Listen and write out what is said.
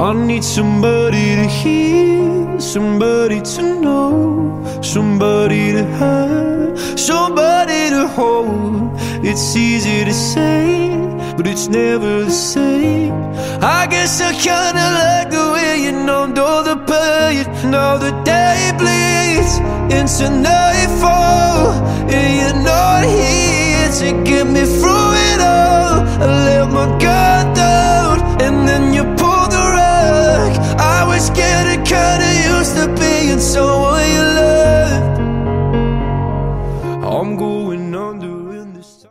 I need somebody to hear, somebody to know, somebody to have, somebody to hold. It's easy to say, but it's never the same. I guess I kinda like the way you numbed all the pain. Now the day bleeds into nightfall, and you're not here to get me through it all. I let my guard